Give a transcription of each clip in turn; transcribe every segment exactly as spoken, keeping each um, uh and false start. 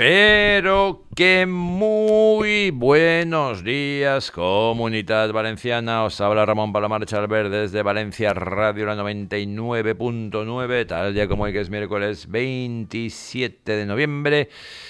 Pero que muy buenos días, Comunidad Valenciana. Os habla Ramón Palomar Chalver desde Valencia Radio, la noventa y nueve punto nueve. Tal día como hoy, que es miércoles veintisiete de noviembre.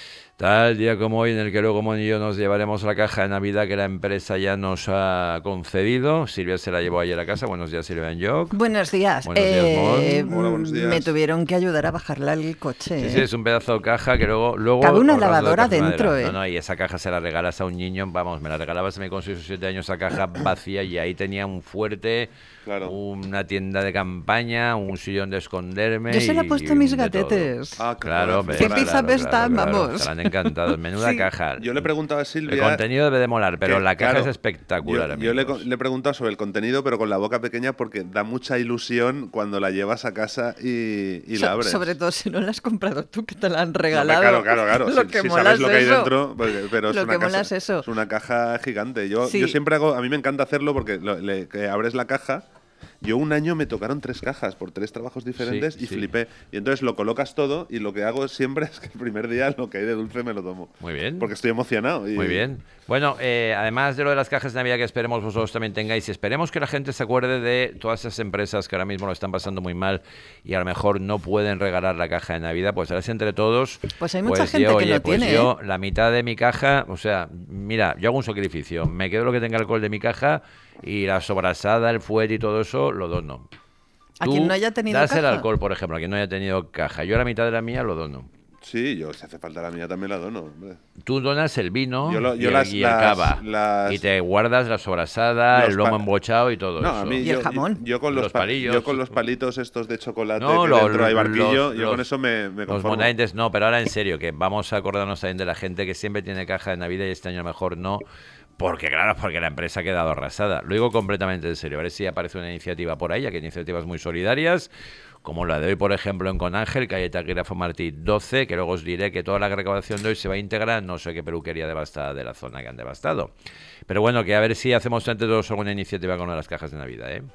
Tal día como hoy, en el que luego Mon y yo nos llevaremos la caja de Navidad que la empresa ya nos ha concedido. Silvia se la llevó ayer a casa. Buenos días, Silvia Enjoc. Buenos días. Buenos días, eh, Mon. Hola, buenos días. Me tuvieron que ayudar a bajarla al coche. Sí, ¿eh? sí, es un pedazo de caja que luego... luego Cabe una ahorrando de lavadora caja de dentro, madera. ¿eh? No, no, y esa caja se la regalas a un niño. Vamos, me la regalabas a mí con seis o siete años, esa caja vacía, y ahí tenía un fuerte, Claro. una tienda de campaña, un sillón de esconderme. Yo se la he y- puesto a mis de todo. gatetes. Ah, qué Claro, buena hombre, Qué figura. pizza claro, están, claro, claro. vamos. Se la han encantado. Menuda Sí. caja. Yo le he preguntado a Silvia... El contenido debe de molar, pero que, la caja claro, es espectacular. Yo, yo le, amigos. le he preguntado sobre el contenido, pero con la boca pequeña, porque da mucha ilusión cuando la llevas a casa y, y So- la abres. sobre todo si no la has comprado tú, que te la han No, regalado. claro, claro, claro. Lo si que si mola sabes es lo que hay eso. dentro, porque- pero es Lo una que mola casa, es eso. es una caja gigante. Yo, Sí. yo siempre hago, a mí me encanta hacerlo porque lo- le- que abres la caja. Yo un año me tocaron tres cajas por tres trabajos diferentes Sí, y sí. flipé. Y entonces lo colocas todo y lo que hago siempre es que el primer día lo que hay de dulce me lo tomo. Muy bien. Porque estoy emocionado. Y... Muy bien. Bueno, eh, además de lo de las cajas de Navidad que esperemos vosotros también tengáis, y esperemos que la gente se acuerde de todas esas empresas que ahora mismo lo están pasando muy mal y a lo mejor no pueden regalar la caja de Navidad, pues ahora sí, entre todos. Pues hay mucha gente yo, que oye, lo pues tiene, yo, la mitad de mi caja, o sea, mira, yo hago un sacrificio, me quedo lo que tenga alcohol de mi caja y la sobrasada, el fuete y todo eso lo dono. A Tú quien no haya tenido das el caja. alcohol, por ejemplo, a quien no haya tenido caja. Yo la mitad de la mía lo dono. Sí, yo si hace falta la mía también la dono, hombre. Tú donas el vino Yo lo- yo y, el, las- y el las- cava. las- Y te guardas la sobrasada, Los el lomo pa- embochado y todo No, eso. a mí Y yo, el jamón. Yo, yo con Los los, pa- palillos. yo con los palitos estos de chocolate No, que lo- dentro hay barquillo, los- yo con los- eso me, me Los conformo. monaintes no, pero ahora en serio, que vamos a acordarnos también de la gente que siempre tiene caja de Navidad y este año a lo mejor no. Porque, claro, porque la empresa ha quedado arrasada. Lo digo completamente en serio. A ver si aparece una iniciativa por ahí, que hay iniciativas muy solidarias, como la de hoy, por ejemplo, en Conángel, calle Taquígrafo Martí doce, que luego os diré que toda la recaudación de hoy se va a integrar en no sé qué peluquería devastada de la zona que han devastado. Pero bueno, que a ver si hacemos entre todos alguna iniciativa con las cajas de Navidad, ¿eh?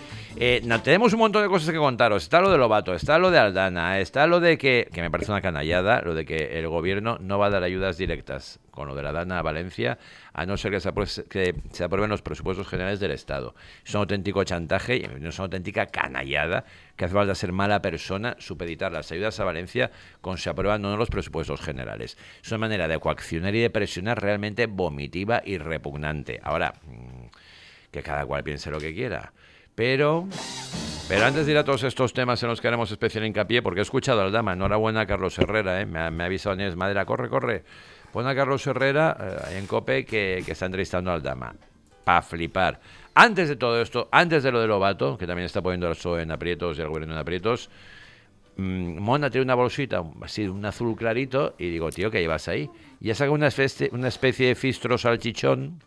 Eh, no, tenemos un montón de cosas que contaros. Está lo de Lobato, está lo de Aldana, está lo de que, que me parece una canallada, lo de que el gobierno no va a dar ayudas directas con lo de la Dana a Valencia, a no ser que se, apruebe, que se aprueben los presupuestos generales del Estado. Es un auténtico chantaje y es una auténtica canallada, que hace falta ser mala persona, supeditar las ayudas a Valencia con se aprueban o no los presupuestos generales. Es una manera de coaccionar y de presionar realmente vomitiva y repugnante. Ahora, que cada cual piense lo que quiera. Pero, pero antes de ir a todos estos temas en los que haremos especial hincapié, porque he escuchado al Dama, enhorabuena a Carlos Herrera, ¿eh? me, ha, me ha avisado Nieves Madera, corre, corre, pon a Carlos Herrera eh, en COPE que, que está entrevistando al Dama, pa' flipar. Antes de todo esto, antes de lo de Lobato, que también está poniendo el P S O E en aprietos y el gobierno en aprietos, mmm, Mona tiene una bolsita, así, un azul clarito, y digo, tío, ¿qué llevas ahí? Y ha sacado una especie, una especie de fistro salchichón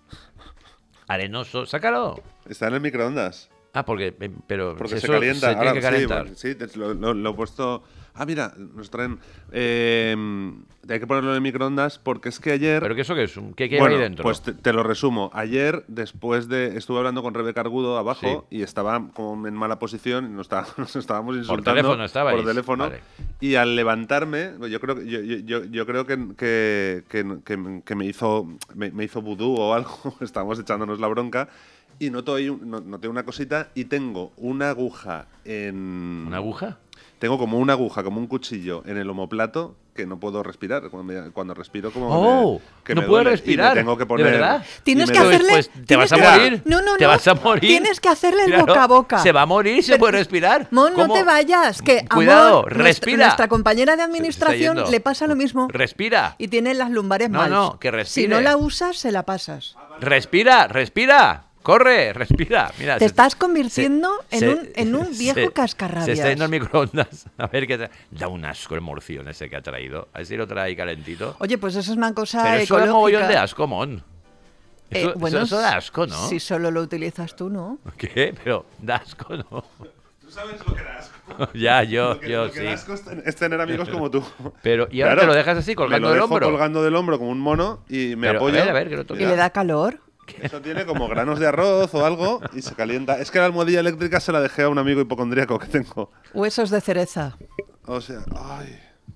arenoso, sácalo. Está en el microondas. Ah, porque, eh, pero Porque eso se calienta. se tiene Ahora, que calentar. Sí, sí, te- lo, lo- lo he puesto... Ah, mira, nos traen... Eh, hay que ponerlo en el microondas porque es que ayer... ¿Pero qué eso qué es? ¿Qué, qué bueno, hay dentro? pues te, te lo resumo. Ayer, después de... Estuve hablando con Rebeca Argudo abajo y estaba como en mala posición y nos, está- nos estábamos insultando. teléfono estabais. Por teléfono. Vale. Y al levantarme, yo creo, que- yo, yo, yo, yo creo que, que, que, que- que me hizo me, me hizo vudú o algo. Estábamos echándonos la bronca. Y noto ahí un- no- noté una cosita y tengo una aguja en... ¿Una aguja? Tengo como una aguja, como un cuchillo en el omoplato que no puedo respirar. Cuando, me- cuando respiro como ¡Oh! me, que no me puedes duele. respirar. Y me tengo que ¿De poner, verdad? Tienes y que me- Pero hacerle- después, ¿te tienes vas a que- morir? No, no, ¿Te no. vas a morir? Tienes que hacerle el Claro, boca a boca. Se va a morir, se Pero- puede respirar. Mon, no ¿Cómo? te vayas, que Cuidado, amor, nuestra- respira. Nuestra compañera de Se- se está administración yendo. le pasa lo mismo. Respira. Y tiene las lumbares No, mal. no, que respire. Si no la usas, se la pasas. Respira, respira. Corre, respira. Mira, Te se- estás convirtiendo en se- un- en un viejo se- cascarrabias. Se está yendo al microondas. A ver qué tra- da un asco el morción ese que ha traído. A ver si lo trae ahí calentito. Oye, pues eso es una cosa Pero eso da ecológica. mogollón de asco, Mon. Eh, Eso, bueno, eso da asco, ¿no? Si solo lo utilizas tú, ¿no? ¿Qué? Pero da asco, ¿no? Tú sabes lo que da asco. Ya, yo, Lo que, yo lo que sí. da asco es, ten- es tener amigos como tú. Pero, y ahora Claro, te lo dejas así, colgando me lo del dejo hombro. colgando del hombro como un mono y me Pero, apoyo. a ver, a ver, que lo toque. Y le da calor. Eso tiene como granos de arroz o algo y se calienta. Es que la almohadilla eléctrica se la dejé a un amigo hipocondríaco que tengo. Huesos de cereza. O sea, ay,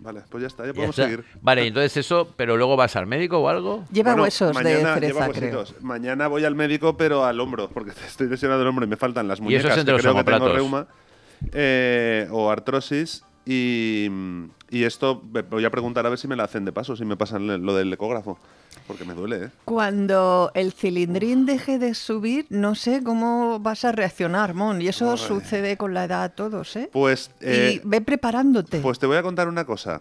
Vale, pues ya está, ya Ya podemos está. seguir. Vale, entonces eso, pero luego vas al médico o algo. Lleva Bueno, huesos mañana de lleva cereza, creo. huesitos. Mañana voy al médico, pero al hombro, porque estoy lesionado el hombro y me faltan las Y eso muñecas, es entre que los creo que tengo omoplatos. reuma eh, o artrosis. Y, y esto me- voy a preguntar a ver si me la hacen de paso, si me pasan lo del ecógrafo, porque me duele, ¿eh? Cuando el cilindrín deje de subir, no sé cómo vas a reaccionar, Mon. Y eso sucede con la edad a todos, ¿eh? Pues, eh, y ve preparándote. pues te voy a contar una cosa.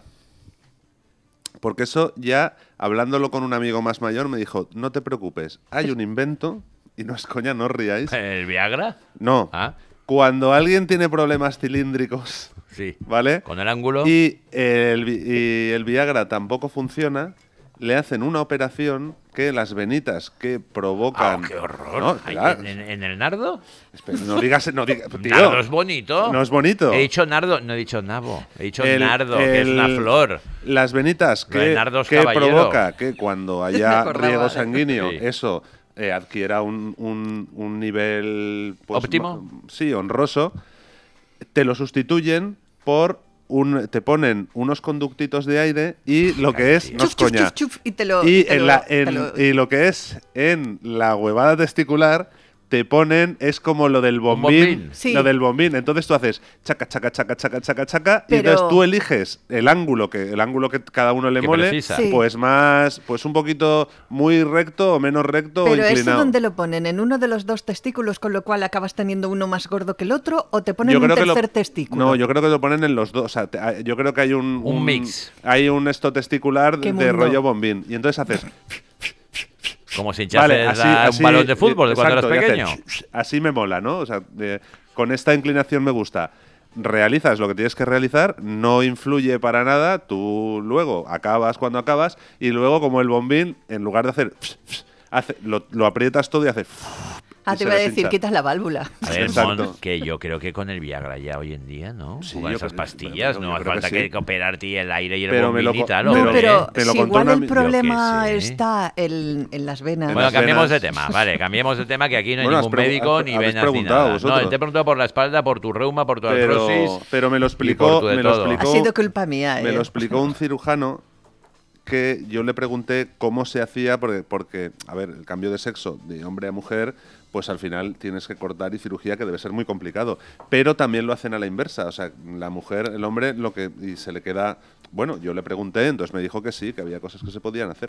Porque eso ya, hablándolo con un amigo más mayor, me dijo, no te preocupes, hay un invento, y no es coña, no os riáis. ¿El Viagra? No, Ah, cuando alguien tiene problemas cilíndricos, sí. ¿vale? Con el ángulo. Y el, vi- y el Viagra tampoco funciona, le hacen una operación que las venitas que Ah, provocan... ¡qué horror! No, Ay, espera, ¿en, en- en el nardo? espera, no digas... No digas tío, Nardo es bonito. no es bonito. He dicho nardo, no he dicho nabo. He dicho El- nardo, que es una el- flor. Las venitas Lo de que, nardo es que caballero. provoca que cuando Me haya acordaba, riego ¿eh? sanguíneo Sí. eso eh, adquiera un, un- un nivel pues, ¿Óptimo? ma- sí, honroso, te lo sustituyen por un te ponen unos conductitos de aire y lo que es no Chuf, es chuf, coña chuf, chuf, y te lo- y, y te en lo- la- te en- lo- y lo que es en la huevada testicular te ponen, es como lo del bombín, bombín. Sí. lo del bombín. Entonces tú haces chaca, chaca, chaca, chaca, chaca, chaca, y Pero- entonces tú eliges el ángulo que el ángulo que cada uno le Que mole, precisa. Sí. pues más, pues un poquito muy recto o menos recto o Pero eso inclinado. ¿dónde lo ponen? ¿En uno de los dos testículos, con lo cual acabas teniendo uno más gordo que el otro? ¿O te ponen Yo un creo que lo- tercer testículo? No, yo creo que lo ponen en los dos. O sea, te- hay- yo creo que hay un, Un mix. Hay un esto testicular ¿Qué de mundo? rollo bombín. Y entonces haces. Como si hinchases a un balón de fútbol de cuando exacto, eras y pequeño. haces, así me mola, ¿no? O sea, de- con esta inclinación me gusta. Realizas lo que tienes que realizar, no influye para nada, tú luego acabas cuando acabas y luego como el bombín, en lugar de hacer, hace lo, lo aprietas todo y hace... Ah, y te se iba a deshincha. decir, quitas la válvula. A ver, Exacto. Mon, que yo creo que con el Viagra ya hoy en día, ¿no? Sí, con yo esas creo- pastillas, yo no hace creo que falta que, sí. operarte el aire y el Pero me bombín lo y co- tal, No, pero- hombre. pero me lo si contó igual una el ami- yo problema qué sé. está en, en las venas. Bueno, las cambiemos venas. de tema, vale, cambiemos de tema, que aquí no hay Bueno, has ningún pregu- médico has- ni habéis venas ni preguntado nada. vosotros. No, te he preguntado por la espalda, por tu reuma, por tu Pero, artrosis. pero me lo y explicó, por tu de me lo todo. explicó, Ha sido culpa mía, me ¿eh? lo explicó un cirujano que yo le pregunté cómo se hacía, porque, porque, a ver, el cambio de sexo de hombre a mujer, pues al final tienes que cortar y cirugía, que debe ser muy complicado. Pero también lo hacen a la inversa, o sea, la mujer, el hombre, lo que y se le queda... Bueno, yo le pregunté, entonces me dijo que sí, que había cosas que se podían hacer.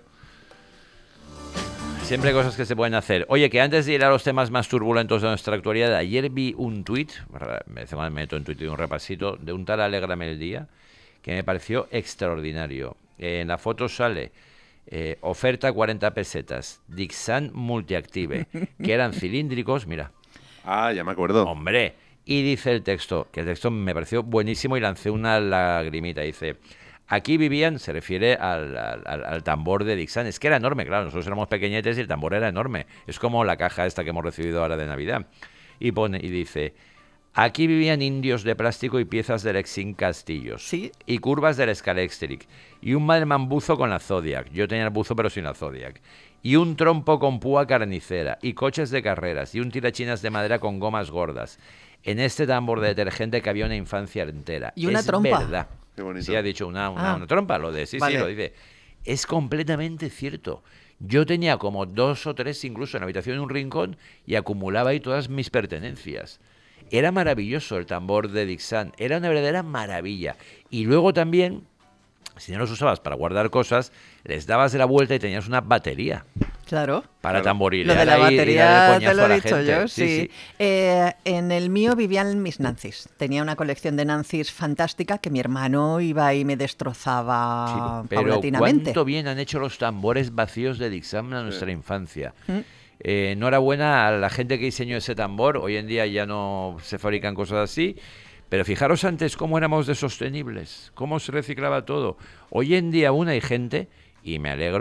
Siempre hay cosas que se pueden hacer. Oye, que antes de ir a los temas más turbulentos de nuestra actualidad, ayer vi un tuit, me me meto en Twitter un repasito, de un tal Alégrame el Día, que me pareció extraordinario. En la foto sale eh, oferta cuarenta pesetas, Dixan Multiactive, que eran cilíndricos, mira, Ah, ya me acuerdo. hombre, y dice el texto, que el texto me pareció buenísimo y lancé una lagrimita, dice... Aquí vivían, se refiere al, al, al tambor de Dixan. Es que era enorme, claro, nosotros éramos pequeñetes y el tambor era enorme. Es como la caja esta que hemos recibido ahora de Navidad. Y pone y dice, aquí vivían indios de plástico y piezas del Exin Castillos. Sí. Y curvas del Scalextric. Y un Madelman buzo con la Zodiac. Yo tenía el buzo pero sin la Zodiac. Y un trompo con púa carnicera. Y coches de carreras. Y un tirachinas de madera con gomas gordas. En este tambor de detergente que había una infancia entera. Y una es trompa. verdad. Qué bonito. Sí, ha dicho una, una, Ah. una trompa, lo de sí, Vale. sí, lo dice. Es completamente cierto. Yo tenía como dos o tres incluso en la habitación en un rincón y acumulaba ahí todas mis pertenencias. Era maravilloso el tambor de Dixan, era una verdadera maravilla. Y luego también, si no los usabas para guardar cosas, les dabas de la vuelta y tenías una batería Claro. para Claro. tamborilear Lo de la ahí y darle batería coñazo te lo a he la dicho gente. yo, sí. Eh, en el mío vivían mis Nancys. Tenía una colección de Nancys fantástica que mi hermano iba y me destrozaba Sí, pero paulatinamente. cuánto bien han hecho los tambores vacíos de Dixam en nuestra infancia. ¿Mm? Eh, enhorabuena a la gente que diseñó ese tambor. Hoy en día ya no se fabrican cosas así. Pero fijaros antes cómo éramos de sostenibles, cómo se reciclaba todo. Hoy en día aún hay gente, y me alegro,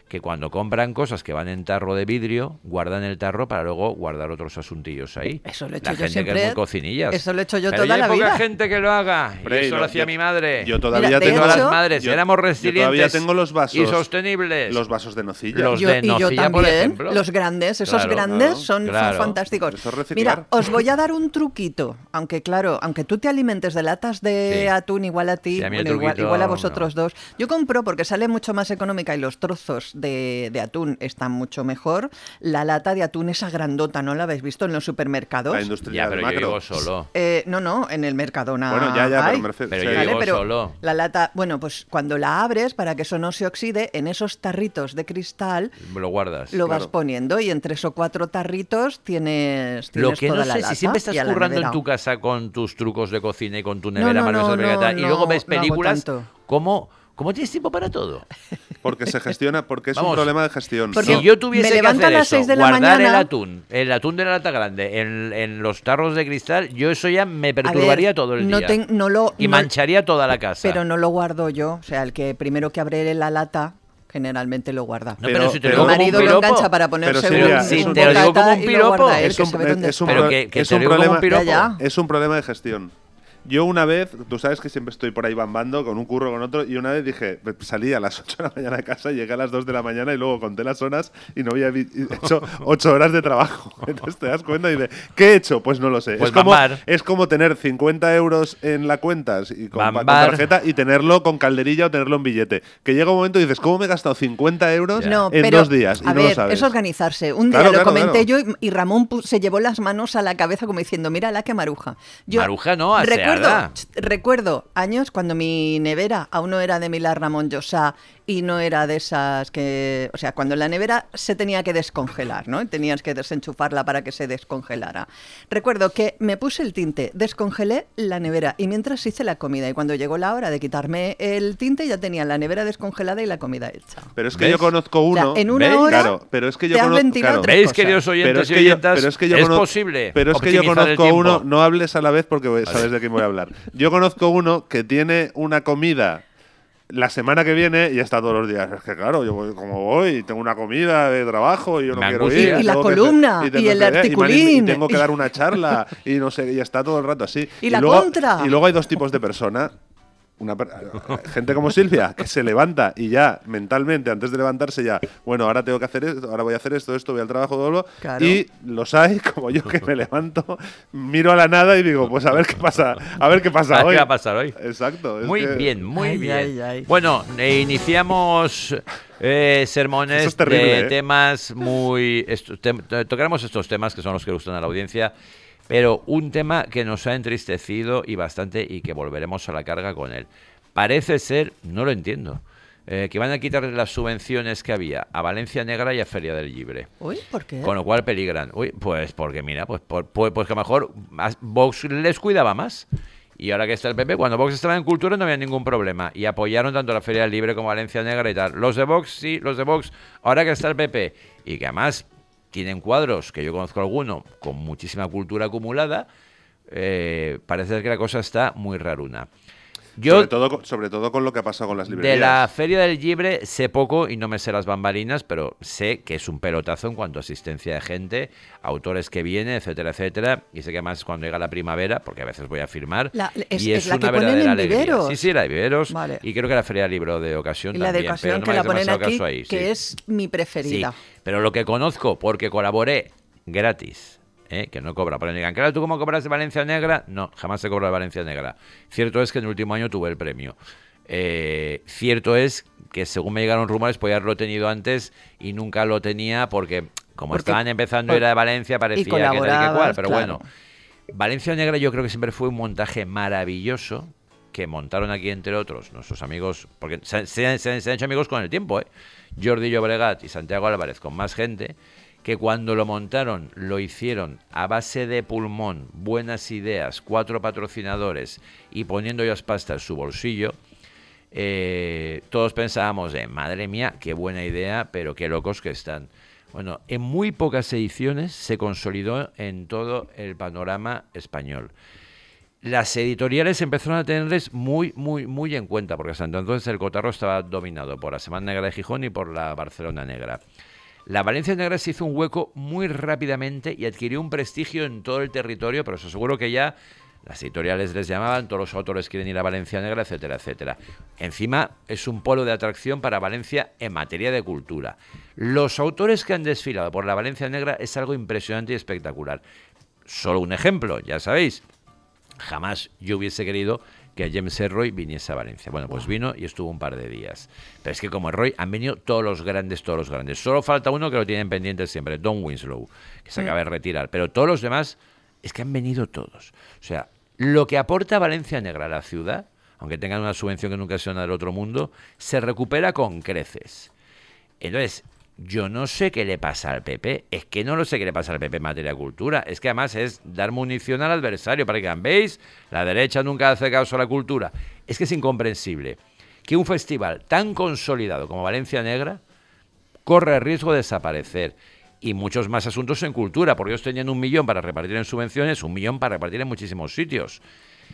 que cuando compran cosas que van en tarro de vidrio, guardan el tarro para luego guardar otros asuntillos ahí. Eso lo he hecho la yo gente siempre. que es muy cocinillas. Eso lo he hecho yo Pero toda hay la poca vida. gente que lo haga. Hombre, y eso yo- lo hacía yo- mi madre. Yo todavía Mira, de tengo Todas hecho- las madres yo- éramos yo resilientes todavía tengo los vasos, y sostenibles. los vasos de nocilla. Los Yo- de y yo nocilla, por también, ejemplo. los grandes, esos Claro, grandes claro, son, son claro. fantásticos. Eso es reciclar. Mira, os voy a dar un truquito, aunque claro, aunque tú te alimentes de latas de Sí. atún igual a ti, Sí, a mí el bueno, igual, truquito, igual a vosotros no. dos. Yo compro porque sale mucho más económica y los trozos de, de atún están mucho mejor. La lata de atún esa grandota, ¿no la habéis visto en los supermercados? La industria Ya, de pero yo macro. digo solo. Eh, no, no, en el Mercadona. Bueno, ya, ya, hay. pero me refiero- Pero sí. yo Vale, digo pero solo. la lata, bueno, pues cuando la abres, para que eso no se oxide, en esos tarritos de cristal Lo guardas. lo vas Claro. poniendo y en tres o cuatro tarritos tienes, Lo tienes que toda no la sé, lata si siempre estás y a la currando en nevera. tu casa con tus trucos de cocina y con tu No, nevera no, maravillosa no, vergata, y no, luego ves no hago películas, tanto. ¿cómo, ¿cómo tienes tiempo para todo? Porque se gestiona, porque es Vamos. un problema de gestión. Porque Si yo tuviese me que levanto hacer a las eso, seis de la guardar el mañana- atún, el atún de la lata grande, en, en los tarros de cristal, yo eso ya me perturbaría ver, todo el no día. ten- no lo- y no- mancharía toda la casa. Pero no lo guardo yo, o sea, el que primero que abre la lata generalmente lo guarda. No, pero, Pero- si te pero- lo Mi digo como un marido lo piropo, engancha para ponerse Pero, Silvia, un, sí, un te lo digo bocata como un y lo piropo. guarda él, es que un, se ve dónde es un está. Pero pro- que- que es te un lo digo como problema, un piropo. Ya, ya. es un problema de gestión. Yo una vez, tú sabes que siempre estoy por ahí bambando con un curro con otro, y una vez dije, salí a las ocho de la mañana de casa, llegué a las dos de la mañana y luego conté las horas y no había vi- hecho ocho horas de trabajo. Entonces te das cuenta y dices, ¿qué he hecho? Pues no lo sé. Pues es, como, bambar. es como tener cincuenta euros en la cuenta y con, con Bambar. tarjeta y tenerlo con calderilla o tenerlo en billete. Que llega un momento y dices, ¿cómo me he gastado cincuenta euros No, en pero, dos días? Y a no ver, lo sabes. es organizarse. Un día Claro, lo claro, comenté claro. yo y, y Ramón pu- se llevó las manos a la cabeza como diciendo, mira la que maruja. Yo Maruja no, recuerdo, aseada. ch- recuerdo años cuando mi nevera aún no era de Milán Ramón Llosá y no era de esas que, o sea, cuando la nevera se tenía que descongelar, ¿no? Tenías que desenchufarla para que se descongelara. Recuerdo que me puse el tinte, descongelé la nevera y mientras hice la comida y cuando llegó la hora de quitarme el tinte ya tenía la nevera descongelada y la comida hecha. Pero es que ¿Ves? yo conozco O sea, uno. en una ¿Ves? hora Claro, pero es que yo te has conozco- ventilado claro. tres ¿Veis, cosas. queridos oyentes Pero es y que yo, oyentas? pero es que yo es cono- posible Pero es que yo optimizar el conozco tiempo. uno, no hables a la vez porque voy- sabes de quién voy a hablar. Yo conozco uno que tiene una comida la semana que viene y ya está todos los días. Es que claro, yo voy, como voy, tengo una comida de trabajo y yo no Me quiero angustia. ir. Y la tengo que- columna, tengo y el que- y man- articulín. Y tengo que dar una charla y no sé, y está todo el rato así. Y la luego, contra. Y luego hay dos tipos de persona. Una per- gente como Silvia, que se levanta y ya mentalmente, antes de levantarse ya, bueno, ahora tengo que hacer esto, ahora voy a hacer esto, esto, voy al trabajo, todo. Claro. Y los hay, como yo, que me levanto, miro a la nada y digo, pues a ver qué pasa, a ver qué pasa A ver hoy. qué va a pasar hoy. Exacto. es Muy que- bien, muy Ay, bien. ay, ay. Bueno, eh, iniciamos eh, sermones Eso es terrible, de ¿eh? temas muy... esto- tem- to- tocaremos estos temas que son los que gustan a la audiencia, pero un tema que nos ha entristecido y bastante y que volveremos a la carga con él. Parece ser, no lo entiendo, eh, que van a quitar las subvenciones que había a Valencia Negra y a Feria del Libre. Uy, ¿por qué? Con lo cual peligran. Uy, pues porque mira, pues, por- pues, pues que a lo mejor más- Vox les cuidaba más. Y ahora que está el P P, cuando Vox estaba en cultura no había ningún problema. Y apoyaron tanto la Feria del Libre como Valencia Negra y tal. Los de Vox, sí, los de Vox, ahora que está el P P. Y que además tienen cuadros, que yo conozco alguno, con muchísima cultura acumulada, eh, parece que la cosa está muy raruna. Yo, sobre, todo, con- sobre todo con lo que ha pasado con las librerías. de la Feria del Libre sé poco y no me sé las bambalinas, pero sé que es un pelotazo en cuanto a asistencia de gente, autores que vienen, etcétera, etcétera. Y sé que además cuando llega la primavera, porque a veces voy a firmar, La- es- y es, es la una que ponen verdadera en alegría. Viveros. Sí, sí, la de Viveros. Vale. Y creo que la Feria del Libro de ocasión Y la de también, ocasión pero no que me la hace ponen demasiado aquí, caso ahí, que sí. es mi preferida. Sí, pero lo que conozco, porque colaboré gratis, ¿eh? Que no cobra. Pero me digan, claro, ¿tú cómo cobras de Valencia Negra? No, jamás se cobra de Valencia Negra. Cierto es que en el último año tuve el premio. Eh, cierto es que según me llegaron rumores, podía haberlo tenido antes y nunca lo tenía porque como Porque- estaban empezando a ir a Valencia parecía que tal y que cual. colaborabas, Pero claro. bueno, Valencia Negra yo creo que siempre fue un montaje maravilloso que montaron aquí, entre otros, nuestros amigos, porque se, se- se- se han hecho amigos con el tiempo, ¿eh? Jordi Llobregat y Santiago Álvarez, con más gente, que cuando lo montaron, lo hicieron a base de pulmón, buenas ideas, cuatro patrocinadores y poniendo ellas pasta en su bolsillo. Eh, todos pensábamos, eh, madre mía, qué buena idea, pero qué locos que están. Bueno, en muy pocas ediciones se consolidó en todo el panorama español. las editoriales empezaron a tenerles muy, muy, muy en cuenta, porque hasta entonces el cotarro estaba dominado por la Semana Negra de Gijón y por la Barcelona Negra. La Valencia Negra se hizo un hueco muy rápidamente y adquirió un prestigio en todo el territorio, pero os aseguro que ya las editoriales les llamaban, todos los autores quieren ir a Valencia Negra, etcétera, etcétera. Encima es un polo de atracción para Valencia en materia de cultura. Los autores que han desfilado por la Valencia Negra es algo impresionante y espectacular. Solo un ejemplo, ya sabéis, jamás yo hubiese querido que James Ellroy viniese a Valencia. Bueno, pues vino y estuvo un par de días. Pero es que como Ellroy han venido todos los grandes, todos los grandes. Solo falta uno que lo tienen pendiente siempre, Don Winslow, que se acaba de retirar. Pero todos los demás es que han venido todos. O sea, lo que aporta Valencia Negra a la ciudad, aunque tengan una subvención que nunca sea nada del otro mundo, se recupera con creces. Entonces, yo no sé qué le pasa al P P, es que no lo sé qué le pasa al P P en materia de cultura, es que además es dar munición al adversario para que digan, ¿veis? La derecha nunca hace caso a la cultura. Es que es incomprensible que un festival tan consolidado como Valencia Negra corre el riesgo de desaparecer. Y muchos más asuntos en cultura, porque ellos tenían un millón para repartir en subvenciones, un millón para repartir en muchísimos sitios.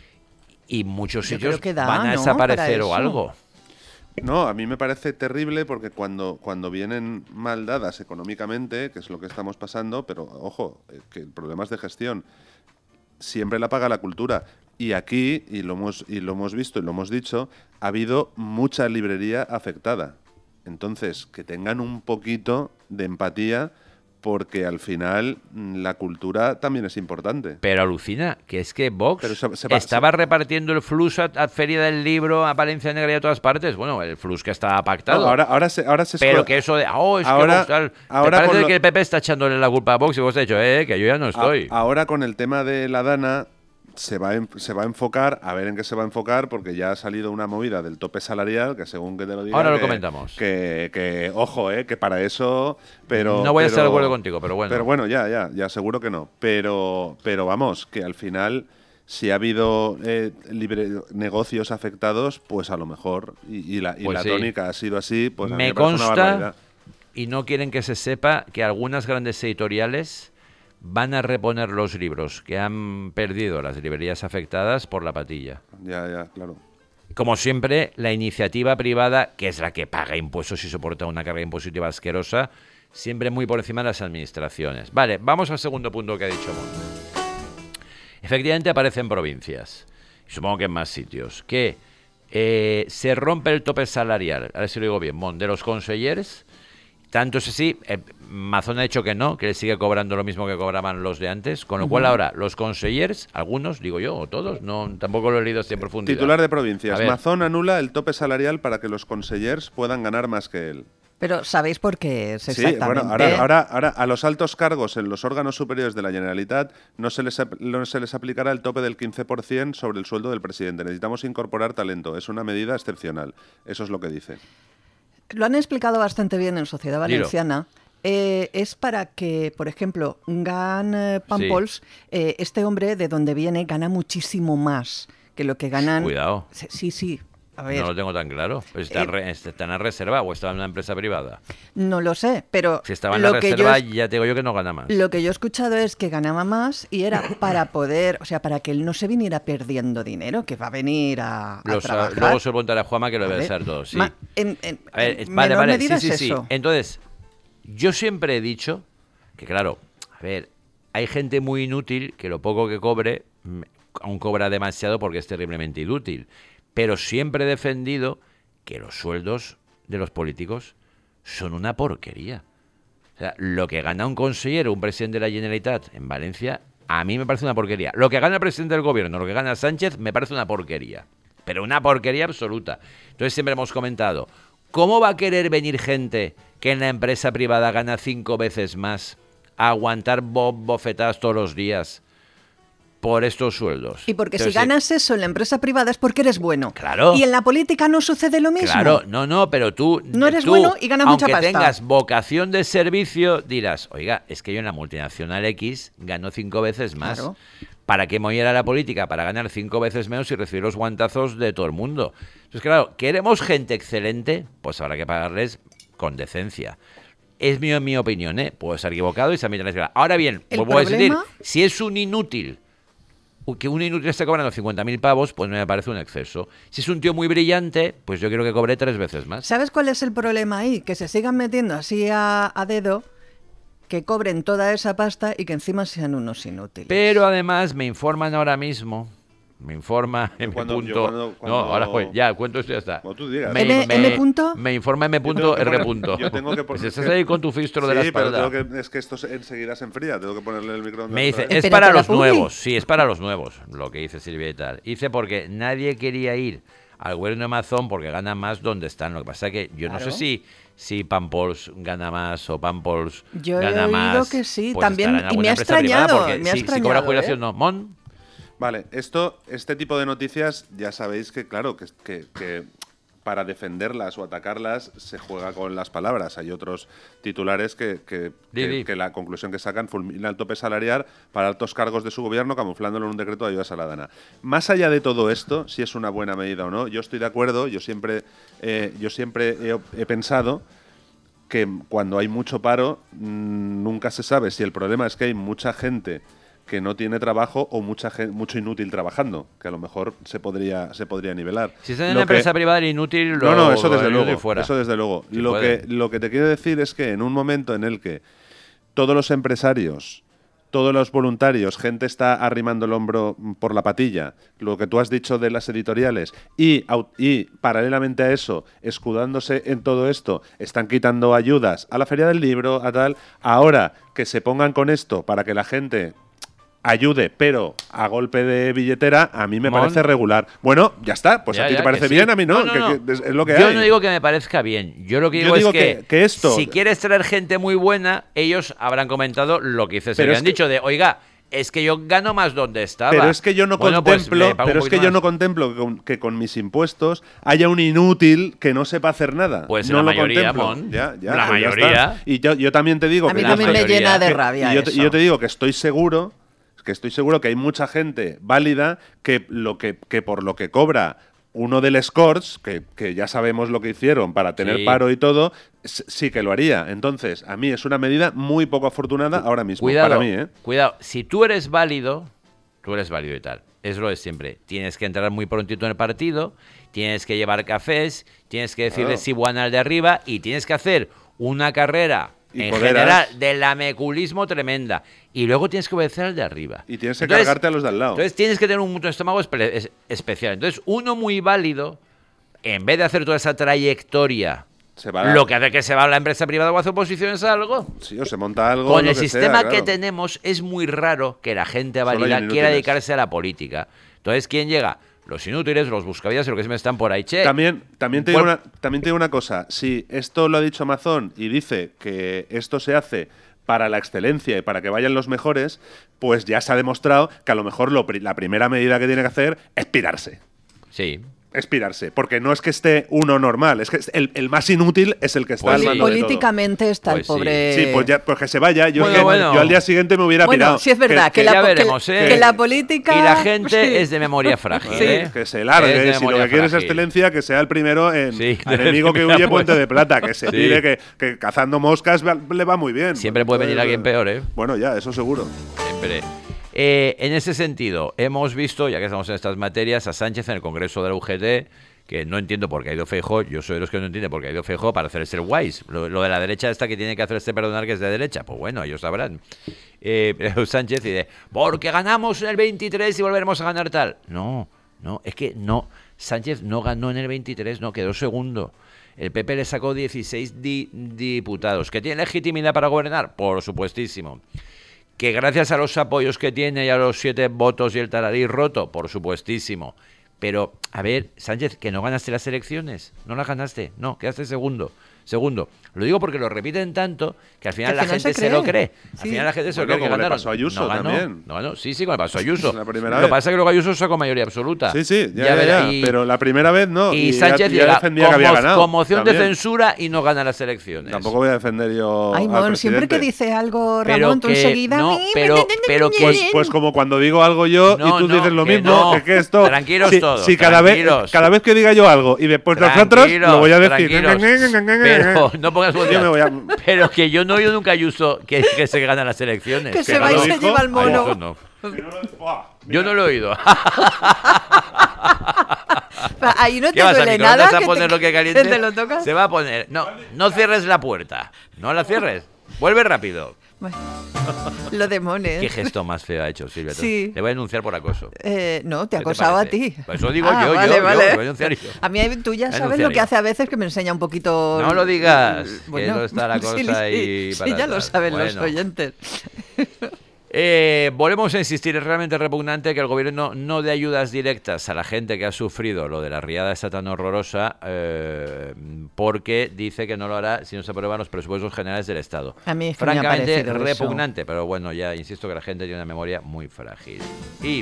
Y muchos Yo sitios creo que da, van a ¿no? desaparecer Para o eso. algo. No, a mí me parece terrible porque cuando, cuando vienen mal dadas económicamente, que es lo que estamos pasando, pero ojo, eh, que el problema es de gestión, siempre la paga la cultura. Y aquí, y lo hemos, y lo hemos visto y lo hemos dicho, ha habido mucha librería afectada. Entonces, que tengan un poquito de empatía, porque al final mm, la cultura también es importante. Pero alucina, que es que Vox Pero se- se va- estaba se- repartiendo el flux a, a Feria del Libro, a Valencia Negra y a todas partes. Bueno, el flux que estaba pactado. No, ahora, ahora se, ahora se pero esco- que eso de, oh, es ahora- que Vox tal. ahora ¿Te parece con lo- que el P P está echándole la culpa a Vox y vos has dicho, eh, que yo ya no estoy? A- ahora con el tema de la Dana se va, a, en- se va a enfocar, a ver en qué se va a enfocar, porque ya ha salido una movida del tope salarial, que según que te lo diga... Ahora lo que- comentamos. Que, que, ojo, eh, que para eso... Pero, No voy a pero- estar de acuerdo contigo, pero bueno. Pero bueno, ya, ya, ya seguro que no. Pero, pero vamos, que al final... Si ha habido eh, libre, negocios afectados, pues a lo mejor, y, y la, y Pues la sí. tónica ha sido así, pues a mí Me me parece una consta, barbaridad. y no quieren que se sepa, que algunas grandes editoriales van a reponer los libros que han perdido las librerías afectadas por la patilla. Ya, ya, claro. Como siempre, la iniciativa privada, que es la que paga impuestos y soporta una carga impositiva asquerosa, siempre muy por encima de las administraciones. Vale, vamos al segundo punto que ha dicho Mon. Efectivamente aparecen provincias, y supongo que en más sitios, que eh, se rompe el tope salarial, a ver si lo digo bien, Mon, de los consellers. Tanto es así, eh, Mazón ha dicho que no, que le sigue cobrando lo mismo que cobraban los de antes, con lo cual ahora los consellers, algunos, digo yo, o todos, no, tampoco lo he leído así en profundidad. Titular de A provincias. ver. Mazón anula el tope salarial para que los consellers puedan ganar más que él. Pero ¿sabéis por qué es Sí, exactamente? bueno, ahora, ahora, ahora a los altos cargos en los órganos superiores de la Generalitat no se les, ap- no se les aplicará el tope del quince por ciento sobre el sueldo del presidente. Necesitamos incorporar talento. Es una medida excepcional. Eso es lo que dice. Lo han explicado bastante bien en Sociedad Dilo. Valenciana. Eh, es para que, por ejemplo, Gan eh, Pampols, eh, este hombre de donde viene, gana muchísimo más que lo que ganan. Cuidado. Sí, sí, sí. A ver, No lo tengo tan claro. Pero ¿Está, Eh, re- está en la reserva o está en una empresa privada? no lo sé, pero Si estaba en lo la que yo reserva, es- ya te digo yo que no gana más. Lo que yo he escuchado es que ganaba más y era para poder, o sea, para que él no se viniera perdiendo dinero, que va a venir a, a Los, ah, trabajar. luego se lo preguntaré a Juanma que lo debe ¿vale? ser todo, sí. Ma- en, en- A ver, en vale, menor vale, medida sí, sí, es sí. eso. Entonces, yo siempre he dicho que, claro, a ver, hay gente muy inútil que lo poco que cobre, mm, aún cobra demasiado porque es terriblemente inútil. Pero siempre he defendido que los sueldos de los políticos son una porquería. O sea, lo que gana un consejero, un presidente de la Generalitat en Valencia, a mí me parece una porquería. Lo que gana el presidente del gobierno, lo que gana Sánchez, me parece una porquería. Pero una porquería absoluta. Entonces siempre hemos comentado, ¿cómo va a querer venir gente que en la empresa privada gana cinco veces más a aguantar bo- bofetadas todos los días por estos sueldos? Y porque Entonces, si ganas eso en la empresa privada es porque eres bueno. Claro. Y en la política no sucede lo mismo. Claro, no, no, pero tú... No eres tú, bueno y ganas mucha aunque pasta. tengas vocación de servicio, dirás, oiga, es que yo en la multinacional X gano cinco veces más. Claro. ¿Para qué me voy a ir a la política? Para ganar cinco veces menos y recibir los guantazos de todo el mundo. Entonces, claro, ¿queremos gente excelente? Pues habrá que pagarles con decencia. Es mi, mi opinión, ¿eh? Puedo estar equivocado y también tenéis que... Ahora bien, El vuelvo a decir, problema- si es un inútil que un inútil esté cobrando cincuenta mil pavos, pues me parece un exceso. Si es un tío muy brillante, pues yo quiero que cobre tres veces más. ¿Sabes cuál es el problema ahí? Que se sigan metiendo así a, a dedo, que cobren toda esa pasta y que encima sean unos inútiles. Pero además me informan ahora mismo, me informa M. Cuando- punto, yo cuando- cuando- no, ahora pues, ya, cuento esto y ya está. Como tú digas. Me, M- me- M. punto. me informa M. Yo tengo que R. poner- punto. yo tengo que Pues poner- estás ahí con tu filtro de la Sí, pero espalda. tengo que, es que esto se- enseguida se enfría. Tengo que ponerle el microondas. Me dice, otra vez. es Espérate para la los publi. nuevos, sí, es para los nuevos, lo que dice Silvia y tal. Dice porque nadie quería ir al gobierno de Amazon porque gana más donde están. Lo que pasa es que yo no Claro. sé si, si Pampols gana más o Pampols Yo he gana oído más. que sí, pues también, estará en y me alguna ha empresa privada, extrañado, porque me ha si, si cobra extrañado, jubilación, ¿eh? no. Mon, Vale, esto, este tipo de noticias ya sabéis que, claro, que, que, que para defenderlas o atacarlas se juega con las palabras. Hay otros titulares que, que, Di, que- di. que la conclusión que sacan fulmina el tope salarial para altos cargos de su gobierno, camuflándolo en un decreto de ayuda saladana. Más allá de todo esto, si es una buena medida o no, yo estoy de acuerdo, yo siempre, eh, yo siempre he, he pensado que cuando hay mucho paro, mmm, nunca se sabe si el problema es que hay mucha gente que no tiene trabajo o mucha gen- mucho inútil trabajando, que a lo mejor se podría se podría nivelar. si estás en Lo una que- empresa privada el inútil, lo, no, no, eso lo desde inútil luego. fuera. Eso desde luego. Sí lo puede. que lo que te quiero decir es que en un momento en el que todos los empresarios, todos los voluntarios, gente está arrimando el hombro por la patilla, lo que tú has dicho de las editoriales, y, au- y paralelamente a eso, escudándose en todo esto, están quitando ayudas a la Feria del Libro, a tal, ahora que se pongan con esto para que la gente ayude, pero a golpe de billetera, a mí me Mon. parece regular. Bueno, ya está, pues Ya, a ti ya, te parece que sí. bien, a mí no, No, no, que- no. que es, es lo que Yo hay. no digo que me parezca bien. Yo lo que Yo digo, digo es que, que- que esto- si quieres traer gente muy buena, ellos habrán comentado lo que dices, Pero que es han que- dicho de, oiga, es que yo gano más donde estaba. Pero es que yo no Bueno, pues contemplo, me pago un pero es que poquito yo más. no contemplo que con, que con mis impuestos haya un inútil que no sepa hacer nada. Pues no la lo mayoría, contemplo. Mon. Ya, ya, La pues ya mayoría. está. Y yo, yo también te digo A que mí la también me mayoría. llena de que- rabia y yo, te- eso. y yo te digo que estoy seguro, que estoy seguro que hay mucha gente válida que lo que, que por lo que cobra uno del Scores, que, que ya sabemos lo que hicieron para tener Sí. paro y todo, s- sí que lo haría. Entonces, a mí es una medida muy poco afortunada ahora mismo, Cuidado, para mí, ¿eh? cuidado. Si tú eres válido, tú eres válido y tal. Es lo de siempre. Tienes que entrar muy prontito en el partido, tienes que llevar cafés, tienes que decirle Claro. si buena al de arriba y tienes que hacer una carrera Y en poderas. general del ameculismo tremenda. Y luego tienes que obedecer al de arriba. Y tienes que Entonces- cargarte a los de al lado. Entonces tienes que tener un mucho estómago espe- es- especial. Entonces uno muy válido, en vez de hacer toda esa trayectoria, Se va- lo que hace que se va a la empresa privada o hace oposiciones a algo. Sí, o se monta algo. Con lo el que sistema sea, que claro. tenemos es muy raro que la gente Solo hay válida inútiles. quiera dedicarse a la política. Entonces, ¿quién llega? Los inútiles, los buscavidas y los que siempre están por ahí. Che, También, también, te digo Bueno. una, también te digo una cosa. Si esto lo ha dicho Amazon y dice que esto se hace para la excelencia y para que vayan los mejores, pues ya se ha demostrado que a lo mejor lo pri- la primera medida que tiene que hacer es pirarse. sí. Es pirarse. Porque no es que esté uno normal, es que el, el más inútil es el que está Pues al sí. mando de todo. Políticamente está Pues el sí. pobre... Sí, pues ya, pues que se vaya. Yo, Bueno, es que- bueno. yo al día siguiente me hubiera Bueno, pirado. sí es verdad, que, ya la, po- que- veremos, ¿eh? que la política... Y la gente sí. es de memoria frágil. Sí, ¿eh? que se largue, Es de si lo memoria que quiere es frágil. excelencia, que sea el primero en Sí, enemigo que mira, huye pues. puente de plata, que se Sí. tire, que, que cazando moscas va- le va muy bien. Siempre puede venir alguien peor, ¿eh? Bueno, ya, eso seguro. Siempre. Eh, en ese sentido, hemos visto, ya que estamos en estas materias, a Sánchez en el Congreso de la U G T, que no entiendo por qué ha ido Feijóo, yo soy de los que no entiende por qué ha ido Feijóo para hacerse el guays. Lo, lo de la derecha esta que tiene que hacerse perdonar que es de derecha, pues bueno, ellos sabrán. Eh, pero Sánchez dice, porque ganamos en el veintitrés y volveremos a ganar tal. No, no, es que no, Sánchez no ganó en el veintitrés, no, quedó segundo. El P P le sacó dieciséis di- diputados. ¿Que tiene legitimidad para gobernar? Por supuestísimo. Que gracias a los apoyos que tiene y a los siete votos y el tararí roto, por supuestísimo. Pero, a ver, Sánchez, que no ganaste las elecciones. No las ganaste, no, quedaste segundo. Segundo. Lo digo porque lo repiten tanto que al final Que la al final gente se se, lo cree. cree. Al Sí. final la gente se Bueno, lo cree que como le ganaron. pasó a Ayuso no ganó, también. No ganó. Sí, sí, como le pasó a Ayuso. La primera lo vez. que pasa es que luego Ayuso sacó mayoría absoluta. Sí, sí, ya, ya, verá, ya, y- pero la primera vez no. Y, ya- Sánchez ya, llega defendía con, que había mo- ganado. con moción de también. censura y no gana las elecciones. Tampoco voy a defender yo. Ay, al Mon, siempre que presidente. dice algo, Pero Ramón, tú que- enseguida... no, pero- pero que- Pues, pues como cuando digo algo yo No, y tú no, dices lo que mismo, no. que, que esto. Tranquilos si, todos, si cada vez, tranquilos. cada vez que diga yo algo y después nosotros Tranquilos, lo voy a decir. tranquilos. pero no pongas voz de Yo me voy a- Pero que yo no he oído nunca a Ayuso que, que se gana las elecciones. Que Que se no va y lo se dijo. lleva el mono. Ayuso no. Buah, Yo no lo he oído. Ahí no te ¿Qué vas a duele microondas nada. a que poner te, lo que caliente? que te lo tocas. Se va a poner. No, no cierres la puerta. No la cierres. Vuelve rápido. Bueno, lo de Mones. ¿Qué gesto más feo ha hecho Silvia? Sí. Te voy a denunciar por acoso. Eh, no, te ¿Qué te acosaba a parece? ti. Pues eso digo Ah, yo, yo, vale, yo, vale. lo voy a denunciar yo. A mí tú ya Voy a sabes denunciar lo que yo. hace a veces que me enseña un poquito... No lo digas, que Bueno, no está la cosa sí, ahí sí, para sí, ya lo tal. saben los Bueno. oyentes. Eh, volvemos a insistir, es realmente repugnante que el gobierno no dé ayudas directas a la gente que ha sufrido lo de la riada esta tan horrorosa, eh, porque dice que no lo hará si no se aprueban los presupuestos generales del Estado. A mí es que me ha Francamente parecido eso. repugnante, pero bueno, ya insisto que la gente tiene una memoria muy frágil. Y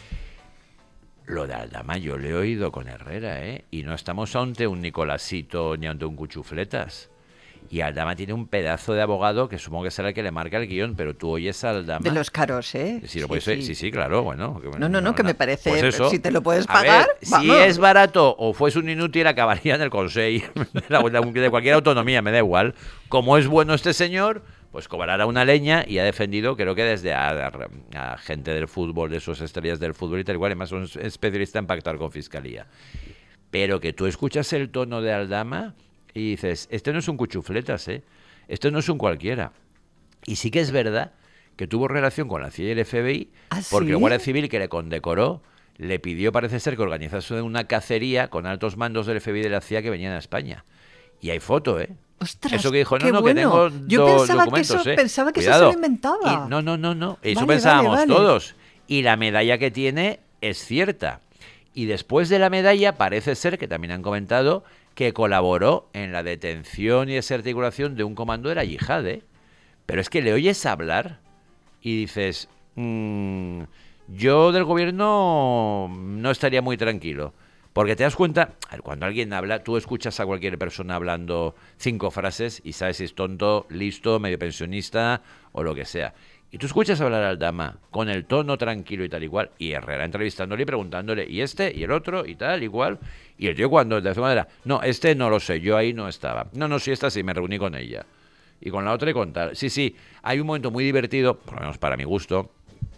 lo de Aldama yo le he oído con Herrera, ¿eh? Y no estamos ante un Nicolásito ni ante un Cuchufletas. Y Aldama tiene un pedazo de abogado que supongo que será el que le marca el guión, pero tú oyes a Aldama. De los caros, ¿eh? Sí, lo puedes- sí, sí, claro, bueno. que- No, no, no, que me parece, Pues eso. si te lo puedes A pagar, ver, si vamos. es barato o fuese un inútil, acabaría en el Consejo de, la- de cualquier autonomía, me da igual. Como es bueno este señor, pues cobrará una leña y ha defendido, creo que desde a, a- a gente del fútbol, de sus estrellas del fútbol y tal igual, además es un especialista en pactar con fiscalía. Pero que tú escuchas el tono de Aldama y dices, este no es un cuchufletas, ¿eh? Esto no es un cualquiera. Y sí que es verdad que tuvo relación con la C I A y el F B I, ¿Ah, porque sí? el Guardia Civil que le condecoró le pidió, parece ser, que organizase una cacería con altos mandos del F B I y de la C I A que venían a España. Y hay foto, ¿eh? Ostras, Eso que dijo, no, qué no, bueno. que tengo Yo do- pensaba que documentos, eso- ¿eh? pensaba que eso Cuidado. se lo inventaba. Y- no, no, no, no. Eso Vale, pensábamos vale, vale. todos. Y la medalla que tiene es cierta. Y después de la medalla parece ser que también han comentado que colaboró en la detención y desarticulación de un comando de la yihad, ¿eh? Pero es que le oyes hablar y dices, mm, yo del gobierno no estaría muy tranquilo. Porque te das cuenta, a ver, cuando alguien habla, tú escuchas a cualquier persona hablando cinco frases y sabes si es tonto, listo, medio pensionista o lo que sea. Y tú escuchas hablar al Aldama con el tono tranquilo y tal igual, y Herrera entrevistándole y preguntándole, ¿y este? ¿Y el otro? Y tal, igual. Y el tío cuando de alguna manera, no, este no lo sé, yo ahí no estaba. No, no, sí, esta sí, me reuní con ella. Y con la otra y con tal. Sí, sí, hay un momento muy divertido, por lo menos para mi gusto,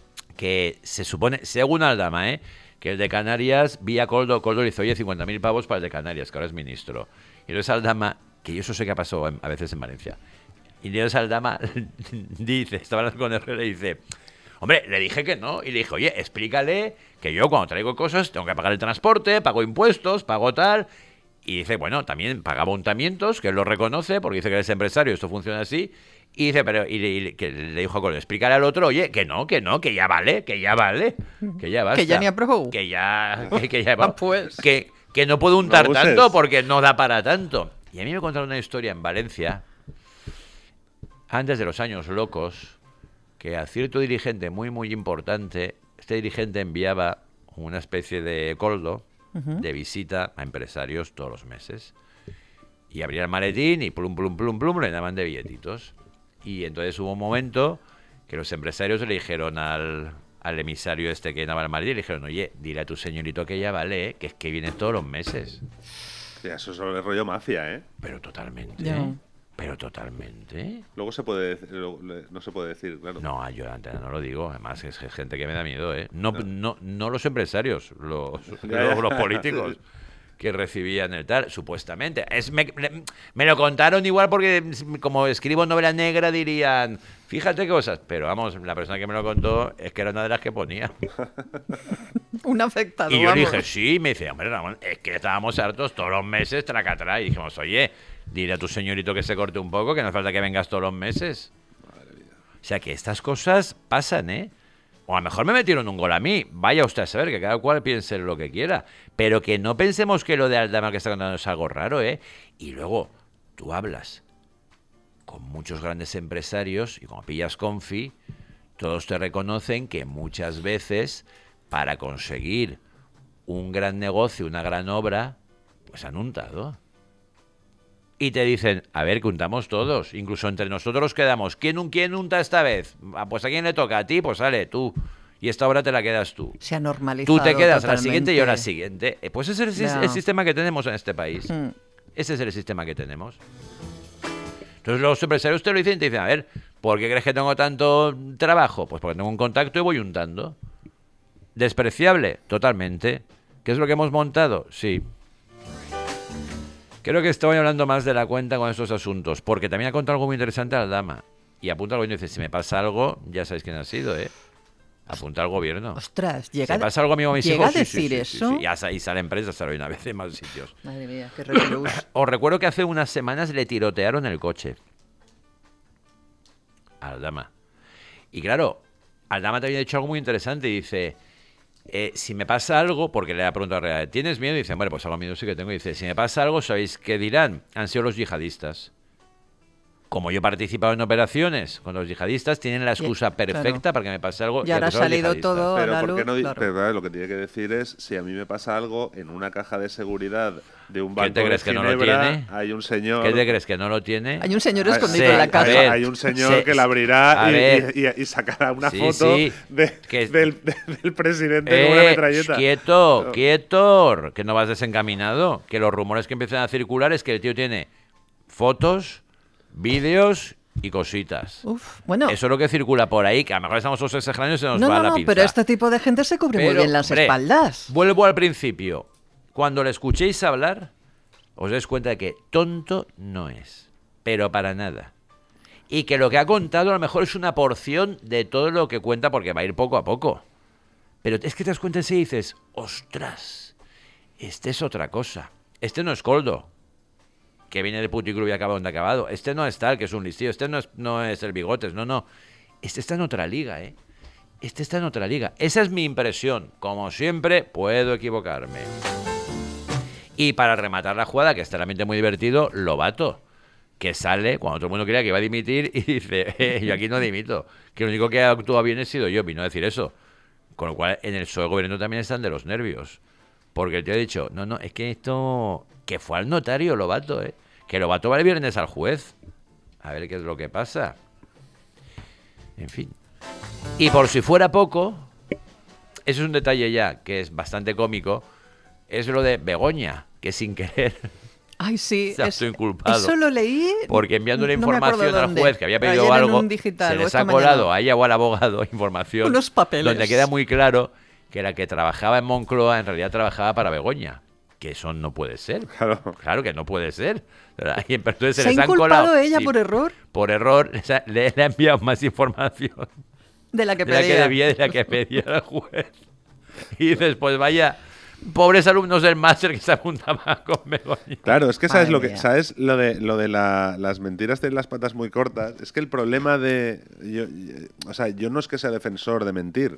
que se supone, según Aldama, ¿eh? que el de Canarias, vía Coldo, Coldo le hizo, oye, cincuenta mil pavos para el de Canarias, que ahora es ministro. Y entonces Aldama, que yo eso sé que ha pasado a veces en Valencia, y entonces Aldama dice, estaba hablando con Herrera y dice, hombre, le dije que no, y le dije, oye, explícale que yo cuando traigo cosas tengo que pagar el transporte, pago impuestos, pago tal. Y dice, bueno, también paga montamientos, que él lo reconoce, porque dice que eres empresario, esto funciona así. Y dice, pero, y, le- y le- que le dijo a Coldo, explícale al otro, oye, que no, que no, que ya vale, que ya vale, que ya basta. Que ya ni aprobó. Que ya, que, que ya Ah, pues. que, que no puedo untar No uses. tanto porque no da para tanto. Y a mí me contaron una historia en Valencia, antes de los años locos, que a cierto dirigente muy, muy importante, este dirigente enviaba una especie de coldo de visita a empresarios todos los meses. Y abría el maletín y plum, plum, plum, plum, le daban de billetitos. Y entonces hubo un momento que los empresarios le dijeron al, al emisario este que daba el maletín, le dijeron, oye, dile a tu señorito que ya vale, ¿eh? Que es que viene todos los meses. Ya, eso es el rollo mafia, ¿eh? Pero totalmente, Ya. ¿eh? Pero totalmente. Luego se puede dec- luego le- no se puede decir, claro. No, yo de antena no lo digo. Además, es gente que me da miedo, ¿eh? No, no, no los empresarios, los, Ya, los, ya. los políticos que recibían el tal, supuestamente. Es, me, me- me lo contaron igual porque, como escribo novela negra, dirían, fíjate qué cosas. Pero vamos, la persona que me lo contó es que era una de las que ponía. Un afectado, Y yo le vamos. dije, sí, y me dice, hombre, Ramón, es que estábamos hartos todos los meses, tracatrá. Y dijimos, oye, dile a tu señorito que se corte un poco, que no hace falta que vengas todos los meses. O sea que estas cosas pasan, ¿eh? O a lo mejor me metieron un gol a mí. Vaya usted a saber, que cada cual piense lo que quiera. Pero que no pensemos que lo de Aldama que está contando es algo raro, ¿eh? Y luego, tú hablas con muchos grandes empresarios y como pillas confi, todos te reconocen que muchas veces para conseguir un gran negocio, una gran obra, pues han untado. Y te dicen, a ver, que untamos todos. Incluso entre nosotros quedamos. ¿Quién, un- quién unta esta vez? Ah, pues a quién le toca, a ti, pues sale, tú. Y esta obra te la quedas tú. Se ha normalizado Tú te quedas a la totalmente. siguiente y yo a la siguiente. Eh, Pues ese es el, Ya. el sistema que tenemos en este país. Mm. Ese es el sistema que tenemos. Entonces los empresarios te lo dicen y te dicen, a ver, ¿por qué crees que tengo tanto trabajo? Pues porque tengo un contacto y voy untando. ¿Despreciable? Totalmente. ¿Qué es lo que hemos montado? Sí. Creo que estoy hablando más de la cuenta con estos asuntos, porque también ha contado algo muy interesante a la dama. Y apunta al gobierno y dice, si me pasa algo, ya sabéis quién ha sido, ¿eh? Apunta al gobierno. Ostras, llega, si pasa algo a mí o a mis llega hijos, a decir sí, sí, sí, eso. sí, sí. Ya sa- y sale empresa, sale una vez en más sitios. Madre mía, qué revolús. Os recuerdo que hace unas semanas le tirotearon el coche. A la dama. Y claro, Aldama te había dicho algo muy interesante y dice... Eh, si me pasa algo, porque le ha preguntado a Real, ¿tienes miedo? Y dice, bueno, pues algo miedo sí que tengo. Y dice, si me pasa algo, ¿sabéis qué dirán? Han sido los yihadistas. Como yo he participado en operaciones con los yihadistas, tienen la excusa Ya, perfecta claro. para que me pase algo. Y ahora ha acusar a los salido yihadistas. todo a Pero, la ¿por qué luz. no di- Claro. pero claro, lo que tiene que decir es, si a mí me pasa algo, en una caja de seguridad de un ¿Qué banco te crees de que no lo Ginebra, tiene? hay un señor... ¿Qué te crees que no lo tiene? Hay un señor Hay- escondido sí, en la a caja. ver, Hay un señor sí, que la abrirá a y, ver. y- y- y sacará una Sí, foto sí, de- que- del, de- del presidente con una Eh, metralleta. quieto, No. quieto, que no vas desencaminado. Que los rumores que empiezan a circular es que el tío tiene fotos, vídeos y cositas. Uf, bueno. Eso es lo que circula por ahí, que a lo mejor estamos todos exagerando y se nos No, va no, la no, pinza. pero este tipo de gente se cubre muy Pero, bien las hombre, espaldas. Vuelvo al principio. Cuando le escuchéis hablar, os dais cuenta de que tonto no es. Pero para nada. Y que lo que ha contado a lo mejor es una porción de todo lo que cuenta, porque va a ir poco a poco. Pero es que te das cuenta y dices, ostras, este es otra cosa. Este no es Coldo, que viene de puticlub y acaba donde ha acabado. Este no es tal, que es un listillo. Este no es, no es el Bigotes, no, no. Este está en otra liga, ¿eh? Este está en otra liga. Esa es mi impresión. Como siempre, puedo equivocarme. Y para rematar la jugada, que está realmente muy divertido, Lobato, que sale cuando todo el mundo creía que iba a dimitir y dice, eh, yo aquí no dimito, que lo único que ha actuado bien he sido yo, vino a decir eso. Con lo cual, en el P S O E gobierno también están de los nervios. Porque el tío ha dicho, no, no, es que esto... Que fue al notario Lobato, ¿eh? Que Lobato va el viernes al juez. A ver qué es lo que pasa. En fin. Y por si fuera poco, eso es un detalle ya que es bastante cómico, es lo de Begoña, que sin querer Ay, sí. se ha es- autoinculpado. Eso lo leí. Porque enviando una no me acuerdo información al dónde. juez que había pedido Ayer en algo, un digital, se o les esta ha colado mañana. a ella o al abogado información Unos papeles. donde queda muy claro que la que trabajaba en Moncloa en realidad trabajaba para Begoña. Que eso no puede ser. Claro. Claro que no puede ser. Y entonces se, ¿Se ha les han inculpado colado. ella Sí, por error? Por error, o sea, le, le ha enviado más información De la que de la que pedía. debía de la que pedía el juez. Y dices, pues vaya, pobres alumnos del máster que se apuntaban con Begoña. Claro, es que sabes Madre lo que mía. sabes lo de lo de la- las mentiras tienen las patas muy cortas. Es que el problema de yo, yo- o sea, yo no es que sea defensor de mentir.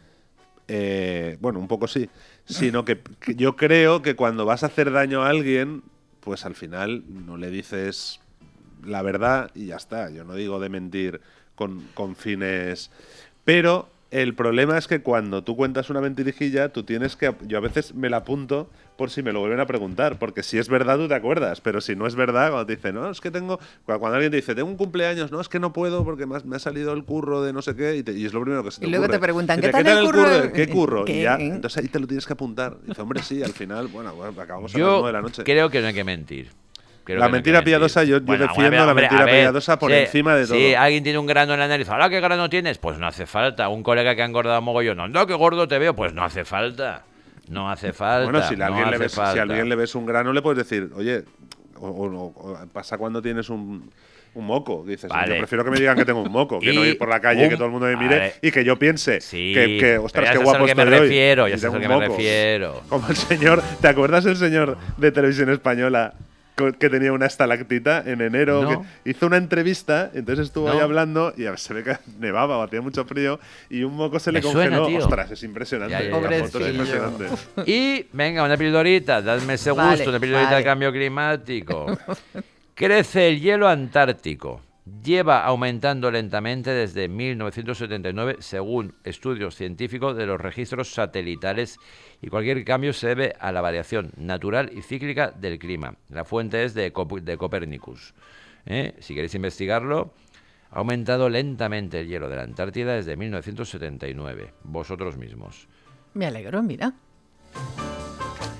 Eh, bueno, un poco sí, sino que, que yo creo que cuando vas a hacer daño a alguien, pues al final no le dices la verdad y ya está. Yo no digo de mentir con, con fines, pero el problema es que cuando tú cuentas una mentirijilla, tú tienes que... Yo a veces me la apunto por si me lo vuelven a preguntar, porque si es verdad tú te acuerdas, pero si no es verdad, cuando te dicen, no, es que tengo... Cuando alguien te dice, tengo un cumpleaños, no, es que no puedo porque me ha, me ha salido el curro de no sé qué, y, te- y es lo primero que se te Y luego ocurre. te preguntan, Y te, ¿qué tal el curro? ¿Qué curro? ¿Qué? Y ya, entonces ahí te lo tienes que apuntar. Y dice, hombre, sí, al final, bueno, bueno acabamos a las Yo nueve de la noche. creo que no hay que mentir. Creo La que no hay mentira que mentir. piadosa, yo- yo defiendo la mentira piadosa por encima de todo. Si alguien tiene un grano en la nariz, ¿ahora qué grano tienes? Pues no hace falta. Un colega que ha engordado mogollón, no, no, qué gordo te veo, pues no hace falta. No hace falta. Bueno, si, a no alguien le hace ves, si falta. a alguien le ves un grano, le puedes decir, oye, o, o- o pasa cuando tienes un, un moco. Dices, Vale. yo prefiero que me digan que tengo un moco, que Y no ir por la calle y un- que todo el mundo me mire vale. y que yo piense Sí, que, que, ostras, pero ya qué sabes guapo a lo que me estoy hoy, refiero, y ya sabes a tengo lo un que me moco. refiero. Como el señor, ¿te acuerdas el señor de Televisión Española co- que tenía una estalactita en enero? No. Que hizo una entrevista, entonces estuvo No. ahí hablando y a ver, se ve que nevaba o hacía mucho frío y un moco se le Me suena, congeló. tío. Ostras, es impresionante. Ya, ya, ya, La foto es pobrecillo. impresionante. Y venga, una pildorita, dadme ese gusto, Vale, una pildorita vale. de cambio climático. Crece el hielo antártico. Lleva aumentando lentamente desde mil novecientos setenta y nueve, según estudios científicos de los registros satelitales, y cualquier cambio se debe a la variación natural y cíclica del clima. La fuente es de, Cop- de Copérnicus. ¿Eh? Si queréis investigarlo, ha aumentado lentamente el hielo de la Antártida desde mil novecientos setenta y nueve. Vosotros mismos. Me alegro, mira.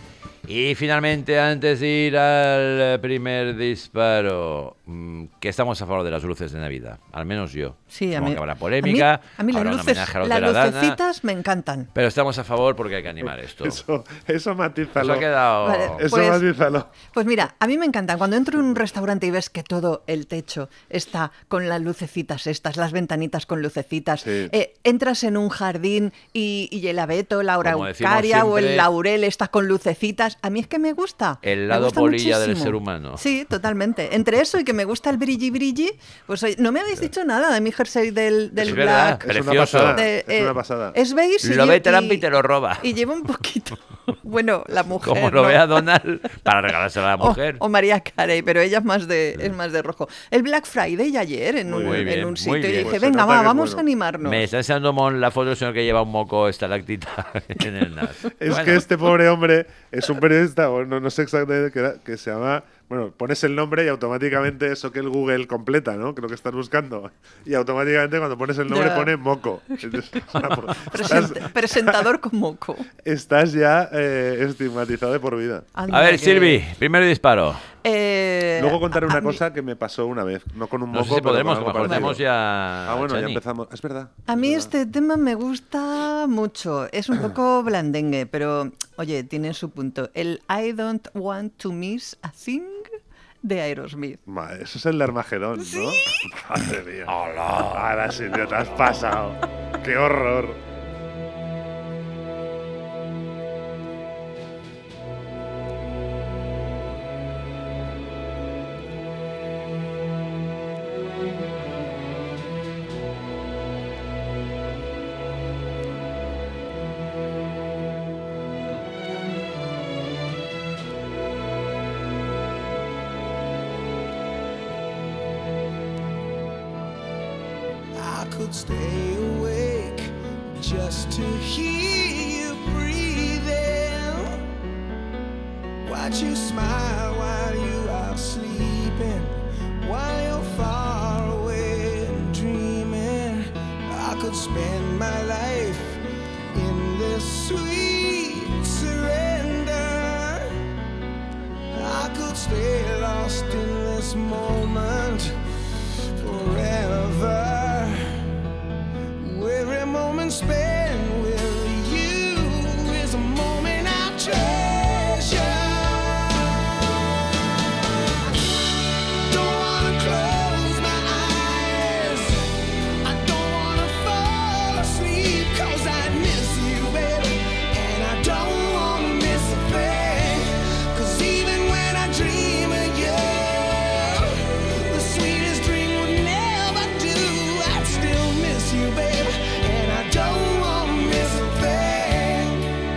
Y finalmente, antes de ir al primer disparo, que estamos a favor de las luces de Navidad, al menos yo. Sí, a Supongo mí, que habrá polémica, a mí, a mí las habrá un luces, homenaje a los las de la Dana, lucecitas me encantan. pero estamos a favor porque hay que animar esto. Eso, eso matízalo. Eso ha quedado... Vale. Eso Pues- matízalo. Pues mira, a mí me encantan. Cuando entro en un restaurante y ves que todo el techo está con las lucecitas estas, las ventanitas con lucecitas, Sí. eh, entras en un jardín y, y el abeto, la Como decimos araucaria o siempre, el laurel está con lucecitas, a mí es que me gusta. el me lado gusta polilla del muchísimo. ser humano. Sí, totalmente. Entre eso y que me gusta el brilli brilli, pues oye, no me habéis dicho nada de mi jersey del, del Es verdad, black. Es una precioso. pasada. De, Es una eh, pasada. Es beige y Lo lle- ve Trump y te lo roba. Y lleva un poquito. Bueno, la mujer. Como lo ¿no? vea Donald, para regalárselo a la O- mujer. O, María Carey, pero ella es más de es más de rojo. El Black Friday ayer en Muy un, bien, en muy un sitio y bien. dije, Pues se venga, nota va, que es vamos bueno. a animarnos. Me está enseñando Mon la foto del señor que lleva un moco estalactita en el nas. Es Bueno, que este pobre hombre es un periodista, o no, no sé exactamente qué era, que se llama. Bueno, pones el nombre y automáticamente eso que el Google completa, ¿no? Que lo que estás buscando. Y automáticamente cuando pones el nombre Ya. pone moco. Es una po- Present- estás, presentador con moco. estás ya eh, estigmatizado de por vida. Anda A ver, que- Silvi, primer disparo. Eh, Luego contaré a- una a mí- cosa que me pasó una vez, no con un No moco, sé si pero podemos, con que algo mejor tenemos parecido. ya. Ah, bueno, ya Chani. empezamos. Es verdad. A mí es verdad. este tema me gusta mucho. Es un poco blandengue, pero oye, tiene su punto. El I don't want to miss a thing de Aerosmith. Madre, eso es el de Armagedón, ¿no? Madre mía. Ahora sí, te has pasado. ¡Qué horror! I could stay awake just to hear you breathing. Watch you smile while you are sleeping, while you're far away and dreaming. I could spend my life in this sweet surrender. I could stay lost in this moment forever. Every moment spent with you is a moment I treasure. Don't wanna close my eyes, I don't wanna fall asleep, 'cause I miss you, baby, and I don't wanna miss a thing. 'Cause even when I dream of you, the sweetest dream would never do. I'd still miss you, baby, and I don't wanna miss a thing.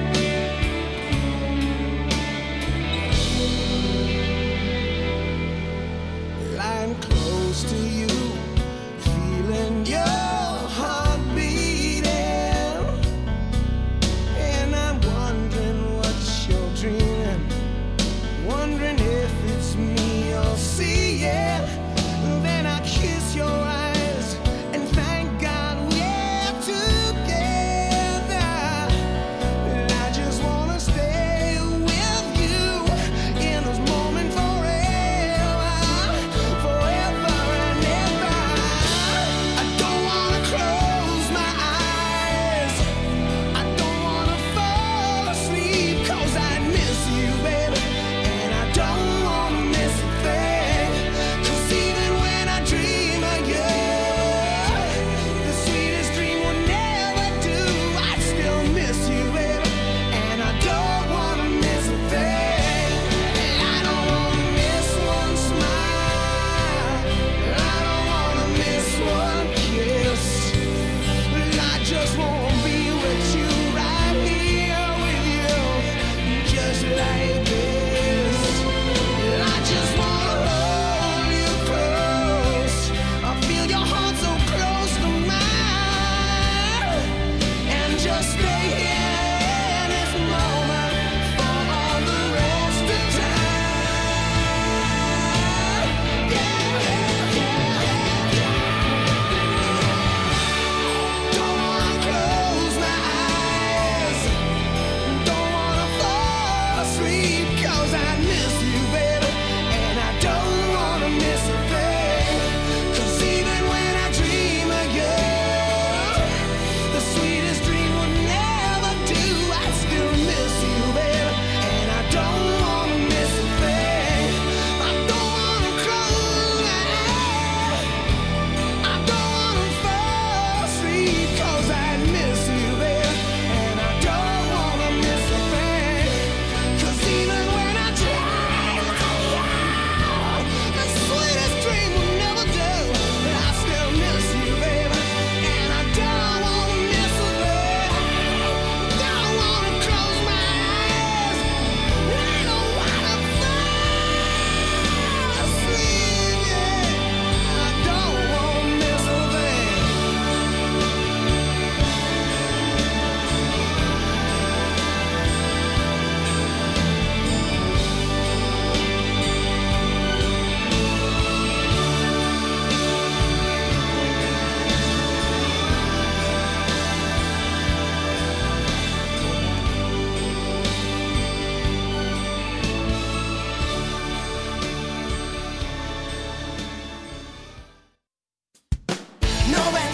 Lying close to you, feeling your heart beating, and I'm wondering what you're dreaming, wondering if it's me you're seeing. Then I kiss your eyes and thank God we're together. And I just wanna stay with you in this moment forever, forever and ever. No vendrás.